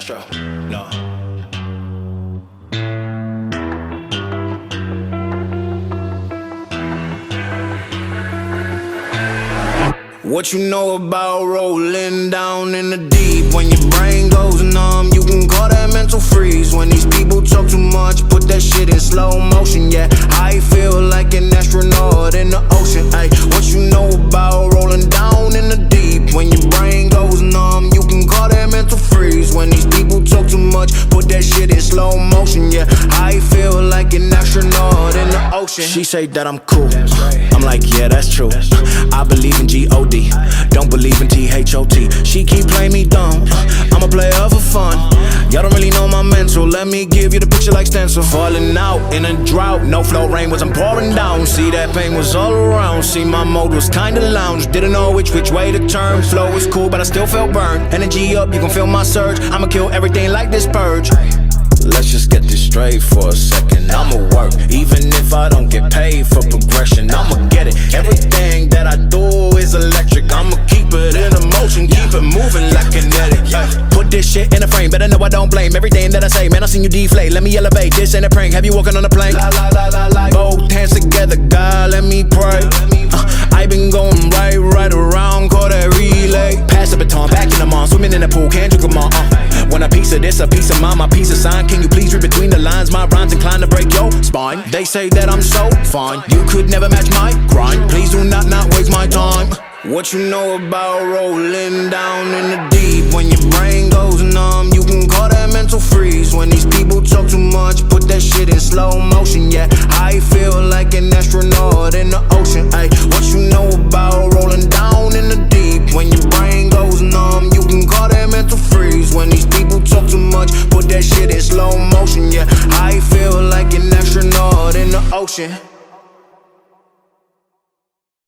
Astro, no. What you know about rolling down in the deep? When your brain goes numb, you can call that mental freeze. When these people talk too much, put that shit in slow motion. Yeah, I feel like an astronaut in the ocean. Ay, what you know about rolling down in the deep? When your brain goes numb, you can call that mental freeze. When these people talk too much, put that shit in slow motion. Yeah, I feel like an astronaut in the ocean. She say that I'm cool, I'm like, yeah, that's true. I believe in G-O-D, don't believe in T-H-O-T. She keep playing me dumb, I'm a player for fun. Y'all don't really know my mental, let me give you the picture like stencil. Falling out in a drought, no flow, rain wasn't pouring down. See, that pain was all around, see, my mode was kinda lounge. Didn't know which way to turn, flow was cool but I still felt burned. Energy up, you can feel my surge, I'ma kill everything like this purge. Let's just get this straight for a second. I'ma work, even if I don't get paid for progression. I'ma get it, everything that I do is electric. I'ma keep it in motion, keep it moving like kinetic. Put this shit in a frame, better know I don't blame everything that I say. Man, I seen you deflate, let me elevate, this ain't a prank. Have you walking on a plane? Both hands together, God, let me pray. I been going right around, call that relay. Pass the baton, back in the mall, swimming in the pool, can't drink them all. Want a piece of this, a piece of mine, my piece of sign. Can you please read between the lines? My rhymes inclined to break your spine. They say that I'm so fine, you could never match my grind. Please do not waste my time. What you know about rolling down in the deep? When your brain goes numb, you can call that mental freeze. When these people talk too much, put that shit in slow motion. Yeah, I feel like an astronaut in the ocean. Ay, what you know about rolling down in the deep? When your brain goes numb, you can call that mental freeze. When these people talk too much, put that shit in slow motion. Yeah, I feel like an astronaut in the ocean.